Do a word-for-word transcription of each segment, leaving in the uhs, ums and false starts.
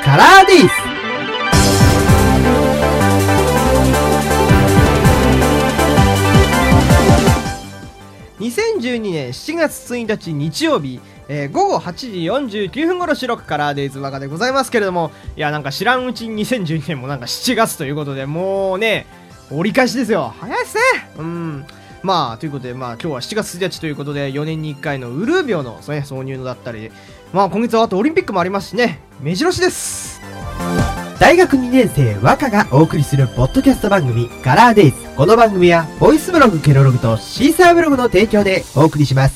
カラーデイズ。にせんじゅうにねんしちがつついたち日曜日、えー、ごごはちじよんじゅうきゅうふん頃収録カラーデイズわかでございますけれども、いやなんか知らんうちににせんじゅうにねんもなんかしちがつということで、もうね折り返しですよ。早いっすね。うんまあということで、まあ今日はしちがつついたちということで、よねんにいっかいのウルー病の、ね、挿入のだったり、まあ今月はあとオリンピックもありますしね、目白押しです。 大学にねん生和歌がお送りするポッドキャスト番組カラーデイズ。この番組はボイスブログケロログとシーサーブログの提供でお送りします。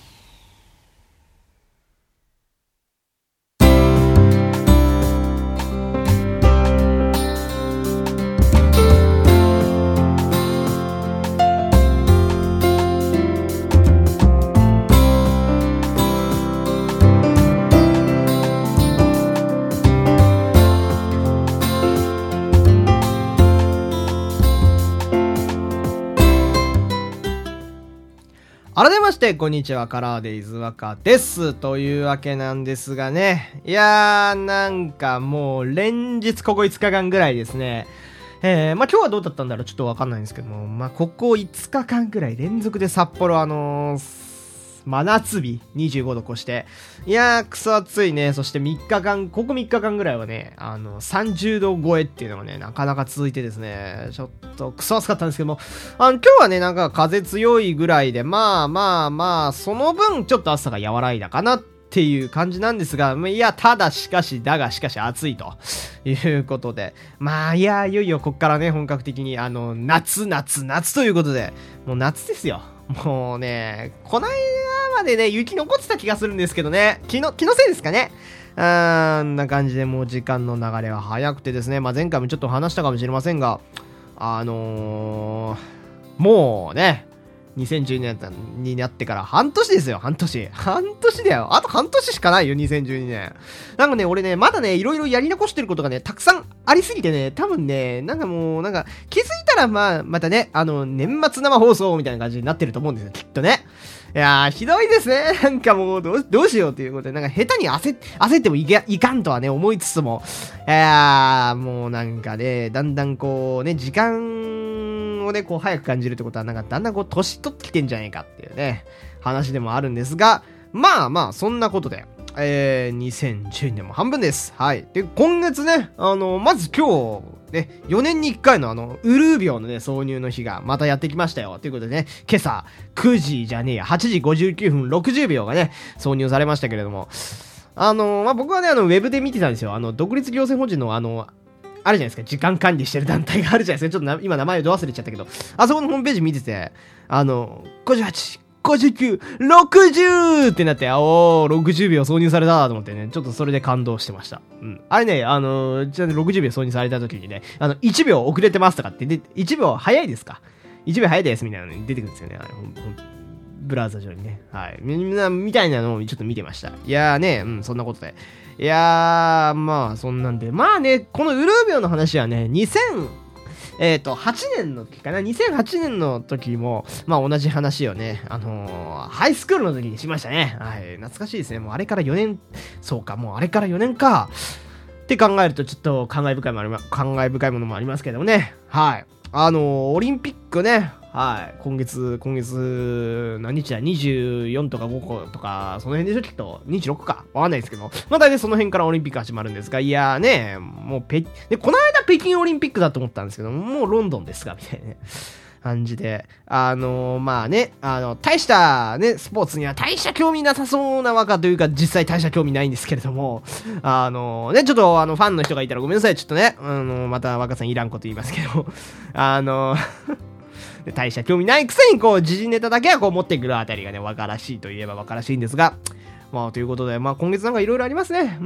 改めましてこんにちは、カラーデイズワカですというわけなんですがね、いやーなんかもう連日ここいつかかんぐらいですね、えー、まあ今日はどうだったんだろうちょっとわかんないんですけども、まあここいつかかんぐらい連続で札幌あのー真夏日にじゅうごど越して、いやークソ暑いね。そしてみっかかん、ここみっかかんぐらいはね、あのさんじゅうど超えっていうのがねなかなか続いてですね、ちょっとクソ暑かったんですけども、あの今日はねなんか風強いぐらいで、まあまあまあその分ちょっと暑さが和らいだかなっていう感じなんですが、いやただしかしだがしかし暑いということで、まあいやいよいよこっからね本格的にあの夏夏夏ということで、もう夏ですよ。もうね、この間までね、雪残ってた気がするんですけどね、気の、気のせいですかね。あんな感じでもう時間の流れは早くてですね、まあ前回もちょっと話したかもしれませんが、あのー、もうね、にせんじゅうにねんになってから半年ですよ、半年。半年だよ。あと半年しかないよ、にせんじゅうにねん。なんかね、俺ね、まだね、いろいろやり残してることがね、たくさんありすぎてね、多分ね、なんかもう、なんか、気づいたら、まあ、またね、あの、年末生放送みたいな感じになってると思うんですよ、きっとね。いやー、ひどいですね。なんかもう、どう、どうしようということで、なんか下手に焦、焦ってもいけ、いかんとはね、思いつつも、いやー、もうなんかね、だんだんこう、ね、時間をね、こう、早く感じるってことは、なんか、だんだんこう、年取ってきてんじゃないかっていうね、話でもあるんですが、まあまあ、そんなことで、えー、にせんじゅうにねんも半分です。はい。で、今月ね、あの、まず今日、ね、よねんにいっかいのあの、ウルー病のね、挿入の日がまたやってきましたよ。ということでね、今朝、くじじゃねえや、はちじごじゅうきゅうふんろくじゅうびょうがね、挿入されましたけれども、あの、まあ、僕はね、あの、ウェブで見てたんですよ。あの、独立行政法人のあの、あるじゃないですか、時間管理してる団体があるじゃないですか。ちょっとな今名前をど忘れちゃったけど、あそこのホームページ見てて、あの、ごじゅうはち、ごじゅうきゅう、ろくじゅうってなって、おー、ろくじゅうびょう挿入されたと思ってね、ちょっとそれで感動してました。うん。あれね、あのー、ちなみにろくじゅうびょう挿入された時にね、あの、いちびょう遅れてますとかって、で、いちびょう早いですか ?いち 秒早いですみたいなのに出てくるんですよね。あれ、ほん、ほん、ブラウザ上にね。はい。みんな、みたいなのをちょっと見てました。いやーね、うん、そんなことで。いやー、まあ、そんなんで。まあね、このウルー病の話はね、にせん、えっと、はちねんの時かな ?にせんはちねんの時も、まあ同じ話をね、あのー、ハイスクールの時にしましたね。はい。懐かしいですね。もうあれからよねん、そうか、もうあれからよねんか。って考えるとちょっと感慨深いもありま、感慨深いものもありますけどもね。はい。あのー、オリンピックね。はい。今月、今月、何日だ ?にじゅうよん とかごことか、その辺でしょきっと。にじゅうろくか。わかんないですけど。まあ大体その辺からオリンピック始まるんですが、いやーね、もうペ、で、この間北京オリンピックだと思ったんですけど、もうロンドンですが、みたいなね。感じで、あのー、まあね、あの、大したね、スポーツには大した興味なさそうな若というか、実際大した興味ないんですけれども、あのー、ね、ちょっとあの、ファンの人がいたらごめんなさい、ちょっとね、あのー、また若さんいらんこと言いますけど、あのー、大した興味ないくせにこう時事ネタだけはこう持ってくるあたりがね若らしいといえば若らしいんですが、まあということで、まあ今月なんかいろいろありますね。うん、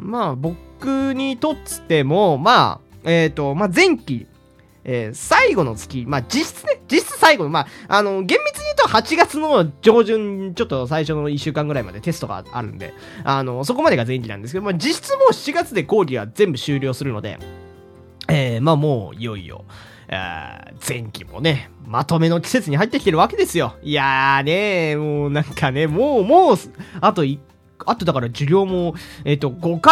まあ僕にとってもまあえっとまあ前期、えー、最後の月、まあ実質ね実質最後のまああの厳密に言うとはちがつの上旬ちょっと最初のいっしゅうかんぐらいまでテストがあるんで、あのそこまでが前期なんですけど、まあ実質もうしちがつで講義が全部終了するので、えー、まあもういよいよ前期もね、まとめの季節に入ってきてるわけですよ。いやーね、もうなんかね、もう、もう、あとい、あとだから授業も、えっと、ごかい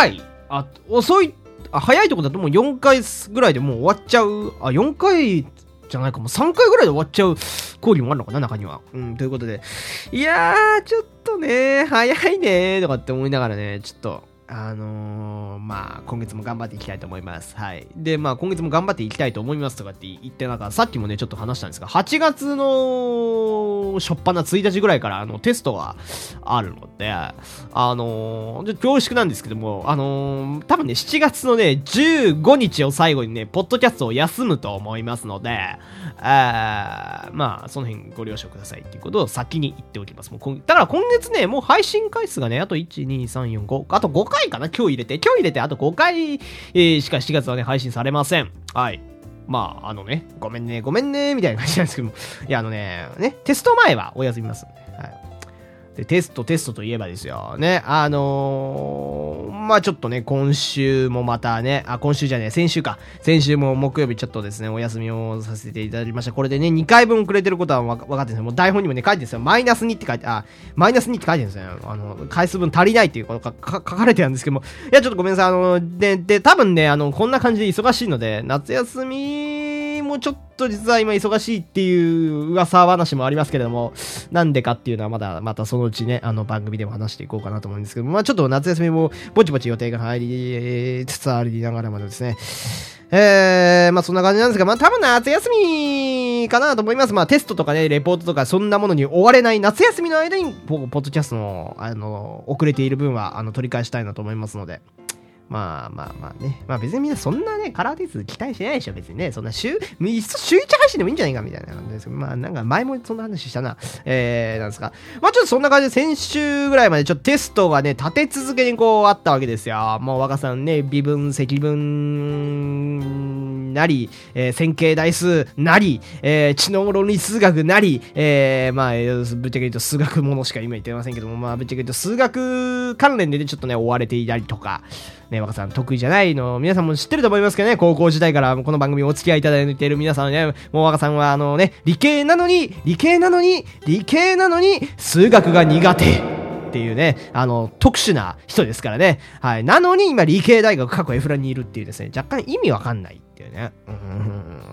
あ、遅い、あ、早いとこだともうよんかいぐらいでもう終わっちゃう。あ、よんかいじゃないかも。さんかいぐらいで終わっちゃう講義もあるのかな、中には。うん、ということで。いやー、ちょっとね、早いねーとかって思いながらね、ちょっと、あのー、まあ、今月も頑張っていきたいと思います。はい。で、まあ、今月も頑張っていきたいと思いますとかって言って、なんか、さっきもね、ちょっと話したんですが、はちがつの、初っ端ついたちぐらいから、あの、テストがあるので、あのー、恐縮なんですけども、あのー、多分ね、しちがつのね、じゅうごにちを最後にね、ポッドキャストを休むと思いますので、あまあ、その辺ご了承くださいっていうことを先に言っておきます。もう今だから今月ね、もう配信回数がね、あといち、に、さん、よん、ご、あとごかいかな、今日入れて。今日入れて、あとごかい、えー、しかしちがつはね、配信されません。はい。まあ、あのね、ごめんね、ごめんね、みたいな感じなんですけども。いや、あのね、ね、テスト前はお休みますんで。はい。で、テスト、テストといえばですよ。ね、あのー、まあちょっとね、今週もまたね、あ、今週じゃねえ、先週か。先週も木曜日ちょっとですね、お休みをさせていただきました。これでね、にかいぶん遅れてることはわかってるんですよ。もう台本にもね、書いてるんですよ。マイナスにって書いて、あ、マイナスにって書いてるんですよ。あの、回数分足りないっていうことが書かれてるんですけども。いや、ちょっとごめんなさい。あの、で、で、多分ね、あの、こんな感じで忙しいので、夏休みもちょっと実は今忙しいっていう噂話もありますけれども、なんでかっていうのはまだ、またそのうちね、あの番組でも話していこうかなと思うんですけども、まあちょっと夏休みもぼちぼち予定が入りつつありながらまでですね、えー、まあそんな感じなんですが、まあ多分夏休みかなと思います。まあテストとかね、レポートとかそんなものに追われない夏休みの間に、ポッドキャストの、あの、遅れている分は、あの、取り返したいなと思いますので、まあまあまあね。まあ別にみんなそんなね、カラーディス期待してないでしょ、別にね。そんな週、いっそ週いち配信でもいいんじゃないかみたいな感じですけど、まあなんか前もそんな話したな。えー、なんですか。まあちょっとそんな感じで先週ぐらいまでちょっとテストがね、立て続けにこうあったわけですよ。もう若さんね、微分、積分なり、えー、線形代数なり、えー、知能論理数学なり、えー、まあ、ぶっちゃけ言うと数学ものしか今言ってませんけども、まあぶっちゃけ言うと数学関連でね、ちょっとね、追われていたりとか、ね、若さん得意じゃないの皆さんも知ってると思いますけどね、高校時代からこの番組お付き合いいただいている皆さんね、もう若さんはあのね、理系なのに理系なのに理系なのに数学が苦手っていうね、あの特殊な人ですからね。はい。なのに今理系大学過去エフランにいるっていうですね、若干意味わかんないっていうね、うん、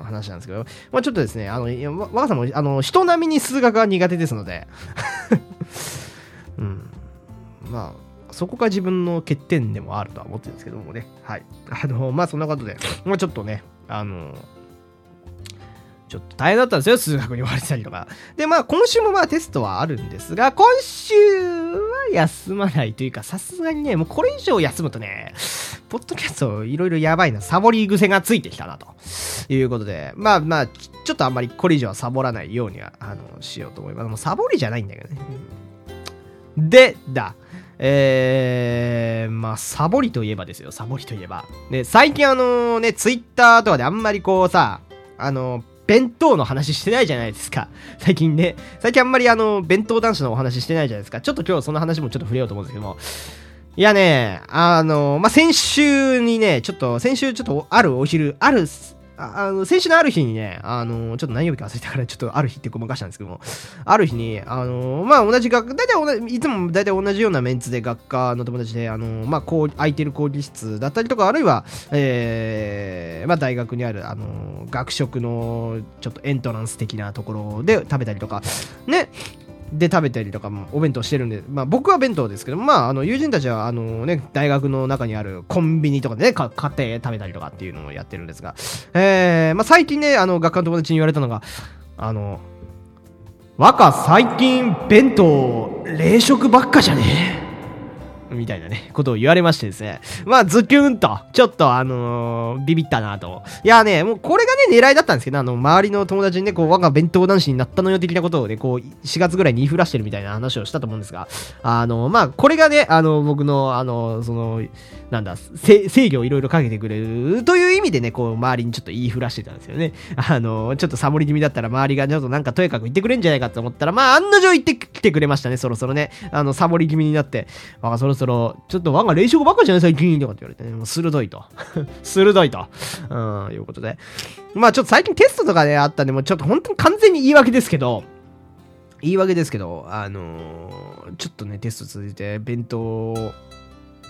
話なんですけど、まあちょっとですね、あの若さんもあの人並みに数学が苦手ですので、うん、まあ。そこが自分の欠点でもあるとは思ってるんですけどもね。はい。あの、まあ、そんなことで、まあ、ちょっとね、あの、ちょっと大変だったんですよ、数学に追われてたりとか。で、まあ、今週もまあ、テストはあるんですが、今週は休まないというか、さすがにね、もうこれ以上休むとね、ポッドキャストいろいろやばいな、サボり癖がついてきたな、ということで、まあまあ、ちょっとあんまりこれ以上はサボらないようには、あの、しようと思います。もうサボりじゃないんだけどね。で、だ。えー、まあ、サボりといえばですよ、サボりといえば。ね、最近あのね、ツイッターとかであんまりこうさ、あの、弁当の話してないじゃないですか。最近ね。最近あんまりあの、弁当男子のお話してないじゃないですか。ちょっと今日その話もちょっと触れようと思うんですけども。いやね、あの、まあ、先週にね、ちょっと、先週ちょっとあるお昼、ある、あの、先週のある日にね、あの、ちょっと何曜日か忘れたから、ちょっとある日ってごまかしたんですけども、ある日に、あの、まあ、同じ学、大体同じ、いつも大体同じようなメンツで学科の友達で、あの、まあ、こう、空いてる講義室だったりとか、あるいは、えー、まあ、大学にある、あの、学食の、ちょっとエントランス的なところで食べたりとか、ね、で食べたりとかもお弁当してるんで、まあ僕は弁当ですけど、まああの友人たちはあのね、大学の中にあるコンビニとかでね、買って食べたりとかっていうのをやってるんですが、えー、まあ最近ね、あの学科の友達に言われたのが、あの、若最近弁当冷食ばっかじゃねえみたいなね、ことを言われましてですね。まあ、ズキュンと、ちょっとあのー、ビビったなと。いやね、もうこれがね、狙いだったんですけど、あの、周りの友達にね、こう、我が弁当男子になったのよ的なことをね、こう、しがつぐらいに言いふらしてるみたいな話をしたと思うんですが、あの、まあ、これがね、あの、僕の、あの、その、なんだ、制御をいろいろかけてくれるという意味でね、こう、周りにちょっと言いふらしてたんですよね。あの、ちょっとサボり気味だったら、周りがちょっとなんかとやかく言ってくれんじゃないかと思ったら、まあ、案の定言ってきてくれましたね、そろそろね。あの、サボり気味になって、まあ、そろそろ、ちょっと我が冷食ばっかじゃない最近とかって言われてね、もう鋭いと。鋭いと。うん、いうことで。まあ、ちょっと最近テストとかね、あったんで、もうちょっと本当に完全に言い訳ですけど、言い訳ですけど、あのー、ちょっとね、テスト続いて、弁当、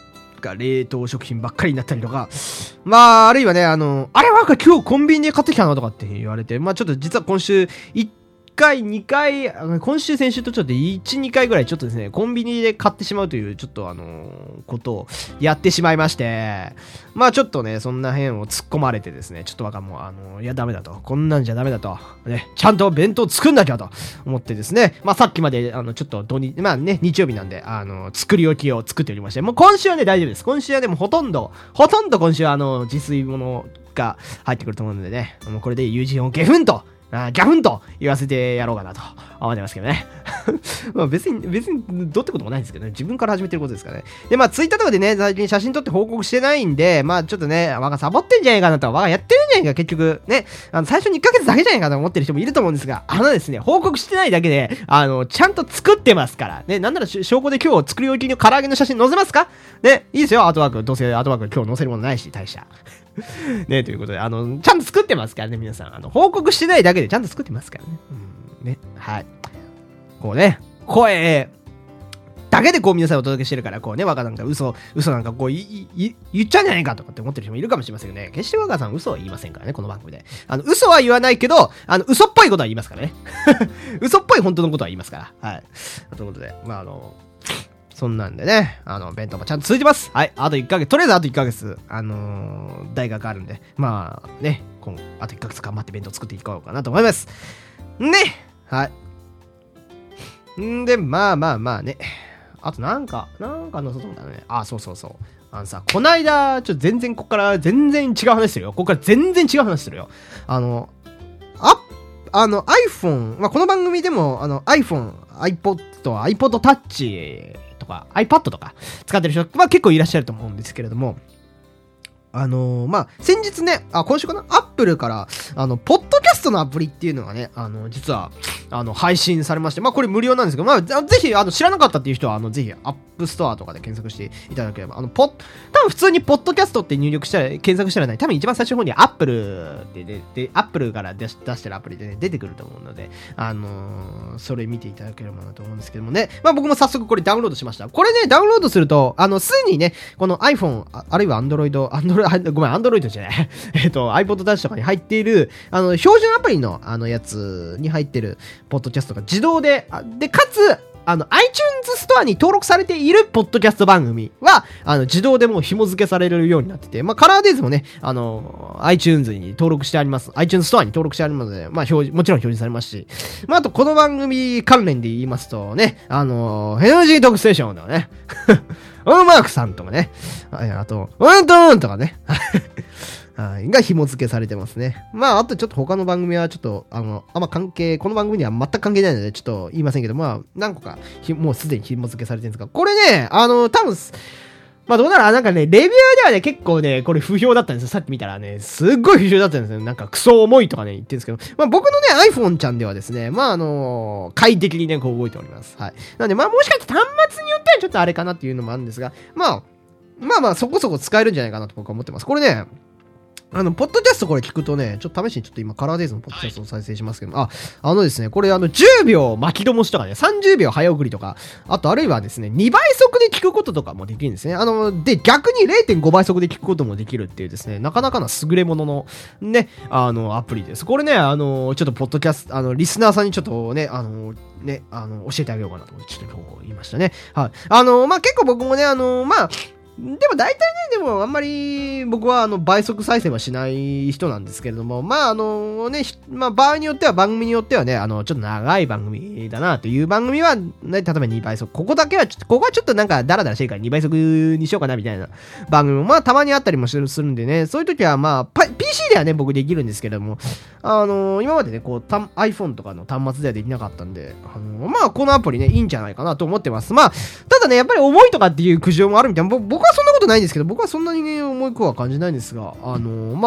か、冷凍食品ばっかりになったりとか、まあ、あるいはね、あの、あれは今日コンビニで買ってきたなとかって言われて、まあちょっと実は今週、いっかい、にかい、今週、先週とちょっといち、にかいぐらいちょっとですね、コンビニで買ってしまうという、ちょっとあのー、ことをやってしまいまして、まあちょっとね、そんな辺を突っ込まれてですね、ちょっとわかんもう、あのー、いやダメだと、こんなんじゃダメだと、ね、ちゃんと弁当作んなきゃと思ってですね、まあさっきまで、あの、ちょっと土日、まあね、日曜日なんで、あのー、作り置きを作っておりまして、もう今週はね、大丈夫です。今週はでもほとんど、ほとんど今週はあの、自炊物が入ってくると思うのでね、もうこれで友人をゲフンと、あギャフンと言わせてやろうかなと思ってますけどね。まあ別に、別にどうってこともないんですけどね。自分から始めてることですからね。で、まあツイッターとかでね、最近写真撮って報告してないんで、まあちょっとね、わがサボってんじゃないかなと、わがやってるんじゃないか、結局。ね、あの最初にいっかげつだけじゃないかと思ってる人もいると思うんですが、あのですね、報告してないだけで、あの、ちゃんと作ってますから。ね、なんなら証拠で今日作り置きの唐揚げの写真載せますかね、いいですよ、アートワーク。どうせアートワーク今日載せるものないし、大した。ね、ということで、あの、ちゃんと作ってますからね、皆さん。あの、報告してないだけでちゃんと作ってますからね。うん、ね、はい。こうね、声だけでこう皆さんお届けしてるから、こうね、若なんか嘘、嘘なんかこういい言っちゃうんじゃないかとかって思ってる人もいるかもしれませんけどね。決して若さん嘘は言いませんからね、この番組で。あの、嘘は言わないけど、あの、嘘っぽいことは言いますからね。嘘っぽい本当のことは言いますから。はい。ということで、まあ、あの、そんなんでね、あの、弁当もちゃんと続いてます。はい。あといっかげつ、とりあえずあといっかげつ、あのー、大学あるんで、まあ、ね、今、あといっかげつ頑張って弁当作っていこうかなと思います。ね。はい。んで、まあまあまあね。あとなんか、なんかのそうだね。あ、そうそうそう。あのさ、こないだ、ちょっと全然、ここから全然違う話するよ。ここから全然違う話するよ。あの、あ、あの iPhone、まあ、この番組でも、あの iPhone、iPod、iPod Touch、とか iPad とか使ってる人、まあ、結構いらっしゃると思うんですけれども、あのー、まあ、先日ね、あ、今週かな、アップルから、あの、ポッドキャストのアプリっていうのがね、あの、実は、あの、配信されまして、まあ、これ無料なんですけど、まあ、ぜひ、あの、知らなかったっていう人は、あの、ぜひ、アップストアとかで検索していただければ、あの、ポッ、多分普通にポッドキャストって入力したら、検索したらね、多分一番最初の方にアップルで、で、で、アップルから出し、出してるアプリでね、出てくると思うので、あのー、それ見ていただければなと思うんですけどもね、まあ、僕も早速これダウンロードしました。これね、ダウンロードすると、あの、すでにね、この iPhone、あ, あるいは Android、Android、ごめん、Androidじゃない。えっと、iPod Touch とかに入っている、あの、標準アプリの、あの、やつに入ってる、ポッドキャストが自動で、で、かつ、あの、iTunes ストアに登録されているポッドキャスト番組は、あの、自動でもう紐付けされるようになってて、まあ、カラーデイズもね、あの、iTunes に登録してあります。iTunes ストアに登録してありますので、まあ、表示、もちろん表示されますし、まあ、あと、この番組関連で言いますとね、あの、エヌジー トークステーションのね、うんマークさんとかね、あと、うんとーんとかね、が紐付けされてますね。まあ、あとちょっと他の番組はちょっと、あの、あんま関係、この番組には全く関係ないので、ちょっと言いませんけど、まあ、何個か、もうすでに紐付けされてるんですが、これね、あの、多分、まあどうなら、なんかね、レビューではね、結構ね、これ不評だったんですよ。さっき見たらね、すっごい不評だったんですよ。なんかクソ重いとかね、言ってるんですけど、まあ僕のね、iPhone ちゃんではですね、まああのー、快適にね、こう動いております。はい。なんで、まあもしかして端末によってはちょっとあれかなっていうのもあるんですが、まあ、まあまあそこそこ使えるんじゃないかなと僕は思ってます。これね、あの、ポッドキャストこれ聞くとね、ちょっと試しにちょっと今、カラーデイズのポッドキャストを再生しますけど、あ、あのですね、これあの、じゅうびょう巻き戻しとかね、さんじゅうびょう早送りとか、あとあるいはですね、にばい速で聞くこととかもできるんですね。あの、で、逆に れいてんごばい速で聞くこともできるっていうですね、なかなかな優れものの、ね、あの、アプリです。これね、あの、ちょっとポッドキャスト、あの、リスナーさんにちょっとね、あの、ね、あの、教えてあげようかなと思って、ちょっと言いましたね。はい。あの、まあ、結構僕もね、あの、まあ、でも大体ね、でもあんまり僕はあの倍速再生はしない人なんですけれども、まああのね、まあ場合によっては番組によってはね、あのちょっと長い番組だなという番組は、ね、例えばにばい速、ここだけはちょっと、ここはちょっとなんかダラダラしてるからにばい速にしようかなみたいな番組もまあたまにあったりもするんでね、そういう時はまあ ピーシー ではね、僕できるんですけれども、あの今までね、こう iPhone とかの端末ではできなかったんで、あのまあこのアプリね、いいんじゃないかなと思ってます。まあ、ただね、やっぱり重いとかっていう苦情もあるみたいな、僕はそんなことないんですけど、僕はそんなにね、重い子は感じないんですが、あのー、まあ、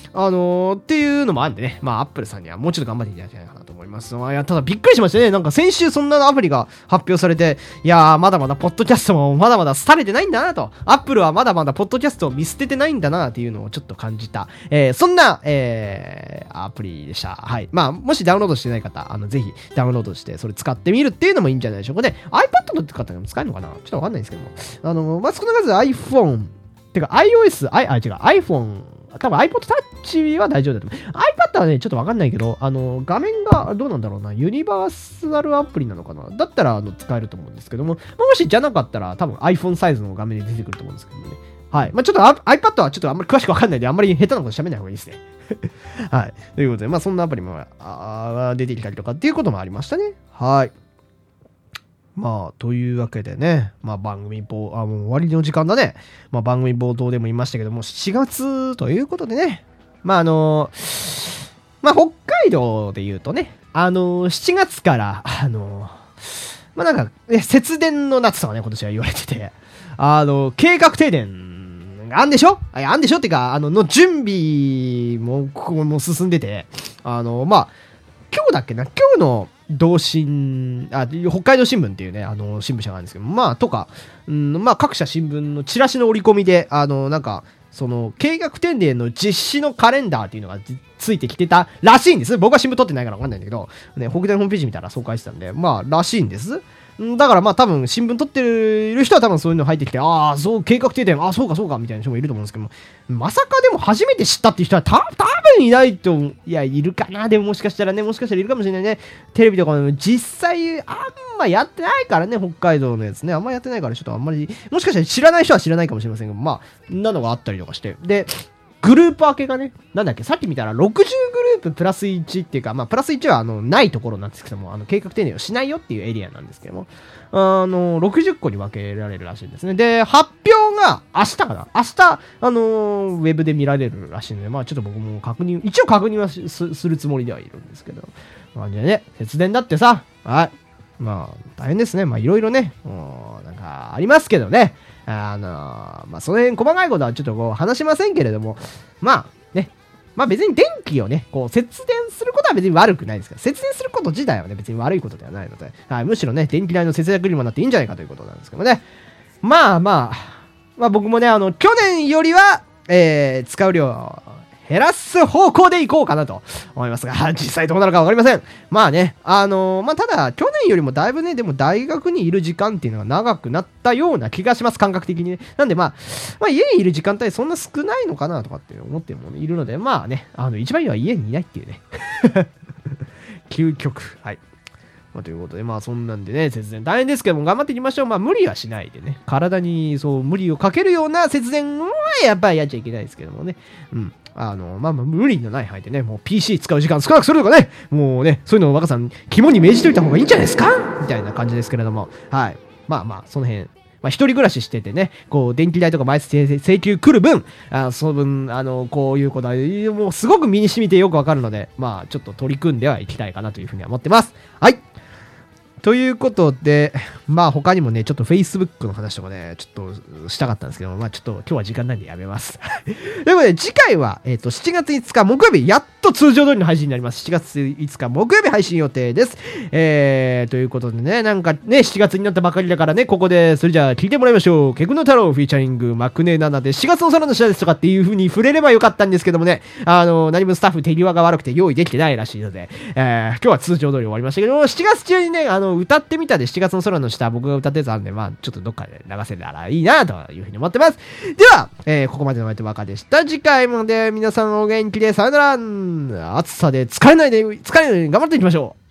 あのー、っていうのもあるんでね、まあ、アップルさんにはもうちょっと頑張っていただきたいかなと思います。まあ、いや、ただびっくりしましたね。なんか先週そんなアプリが発表されて、いやー、まだまだポッドキャストもまだまだ廃れてないんだなと、アップルはまだまだポッドキャストを見捨ててないんだなっていうのをちょっと感じた、えー、そんな、えー、アプリでした。はい。まあ、もしダウンロードしてない方、あの、ぜひダウンロードしてそれ使ってみるっていうのもいいんじゃないでしょうかね。iPad の方でも使えるのかな、ちょっとわかんないんですけども。あの、まあ、少なからず iPhone、てか iOS、あ、あ、違う、iPhone、多分 iPod Touch は大丈夫だと思う。iPad はね、ちょっとわかんないけど、あの、画面がどうなんだろうな、ユニバーサルアプリなのかな、だったらあの使えると思うんですけども、まあ、もしじゃなかったら多分 iPhone サイズの画面で出てくると思うんですけどもね。はい。まあ、ちょっと iPad はちょっとあんまり詳しくわかんないんで、あんまり下手なこと喋んない方がいいですね。はい。ということで、まあ、そんなアプリもあ出てきたりとかっていうこともありましたね。はい。まあ、というわけでね、まあ番組冒、あ、もう終わりの時間だね。まあ番組冒頭でも言いましたけども、しちがつということでね、まああの、まあ北海道で言うとね、あの、しちがつから、あの、まあなんか、ね、節電の夏とかね、今年は言われてて、あの、計画停電があんでしょあ、あんでしょってか、あの、の準備も、ここも進んでて、あの、まあ、今日だっけな、今日の、同心、あ、北海道新聞っていうね、あの、新聞社があるんですけど、まあ、とか、うん、まあ、各社新聞のチラシの折り込みで、あの、なんか、その、計画停電の実施のカレンダーっていうのがついてきてたらしいんです。僕は新聞撮ってないからわかんないんだけど、ね、北大ホームページ見たらそう書いてたんで、まあ、らしいんです。だからまあ多分新聞撮ってる人は多分そういうの入ってきて、ああ、そう、計画停電、ああ、そうかそうかみたいな人もいると思うんですけども、まさかでも初めて知ったっていう人はた多分いないと、いや、いるかな、でももしかしたらね、もしかしたらいるかもしれないね。テレビとかも実際あんまやってないからね、北海道のやつね、あんまやってないからちょっとあんまり、もしかしたら知らない人は知らないかもしれませんけど、まあ、なのがあったりとかして。で、グループ分けがね、なんだっけ、さっき見たらろくじゅうグループプラスいちっていうか、まあ、プラスいちはあの、ないところなんですけども、あの、計画停電をしないよっていうエリアなんですけども、あの、ろくじゅっこに分けられるらしいんですね。で、発表が明日かな明日、あのー、ウェブで見られるらしいので、まあ、ちょっと僕も確認、一応確認は す, するつもりではいるんですけど、まあ、じゃあね、節電だってさ、はい、まあ、大変ですね。まあ、いろいろね、もう、なんか、ありますけどね。あのー、まあ、その辺細かいことはちょっとこう話しませんけれども、まあ、ね、まあ別に電気をね、こう節電することは別に悪くないですから、節電すること自体はね、別に悪いことではないので、はい、むしろね、電気代の節約にもなっていいんじゃないかということなんですけどね。まあまあ、まあ僕もね、あの、去年よりは、えー、使う量を減らす方向でいこうかなと思いますが、実際どうなるかわかりません。まあね、あのー、まあただ、去年よりもだいぶね、でも大学にいる時間っていうのが長くなったような気がします、感覚的にね。なんでまあ、まあ家にいる時間帯そんな少ないのかなとかって思っても、ね、いるので、まあね、あの、一番いいのは家にいないっていうね。究極。はい。まあ、ということで、まあそんなんでね、節電大変ですけども頑張っていきましょう。まあ無理はしないでね、体にそう無理をかけるような節電はやっぱりやっちゃいけないですけどもね。うん。あの、まあまあ無理のない範囲でね、もう ピーシー 使う時間少なくするとかね、もうね、そういうのを若さん肝に銘じといた方がいいんじゃないですかみたいな感じですけれども。はい。まあまあ、その辺。まあ一人暮らししててね、こう電気代とか毎月請求来る分、あその分、あの、こういうことは、もうすごく身に染みてよくわかるので、まあちょっと取り組んではいきたいかなというふうには思ってます。はい。ということで、まあ他にもね、ちょっと Facebook の話とかね、ちょっとしたかったんですけど、まあちょっと今日は時間ないんでやめます。ということで、次回は、えっと、しちがついつか木曜日、やっと通常通りの配信になります。しちがついつか木曜日配信予定です。えー、ということでね、なんかね、しちがつになったばかりだからね、ここで、それじゃあ聞いてもらいましょう。ケクノ太郎フィーチャリング、マクネななでしがつの空の下ですとかっていう風に触れればよかったんですけどもね、あの、何もスタッフ手際が悪くて用意できてないらしいので、えー、今日は通常通り終わりましたけども、しちがつ中にね、あの、歌ってみたでしちがつの空の下、僕が歌ってたんで、まあ、ちょっとどっかで流せたらいいなというふうに思ってます。では、えー、ここまでのお相手は若でした。次回まで皆さんお元気で、さよなら。暑さで疲れないで、疲れないように頑張っていきましょう。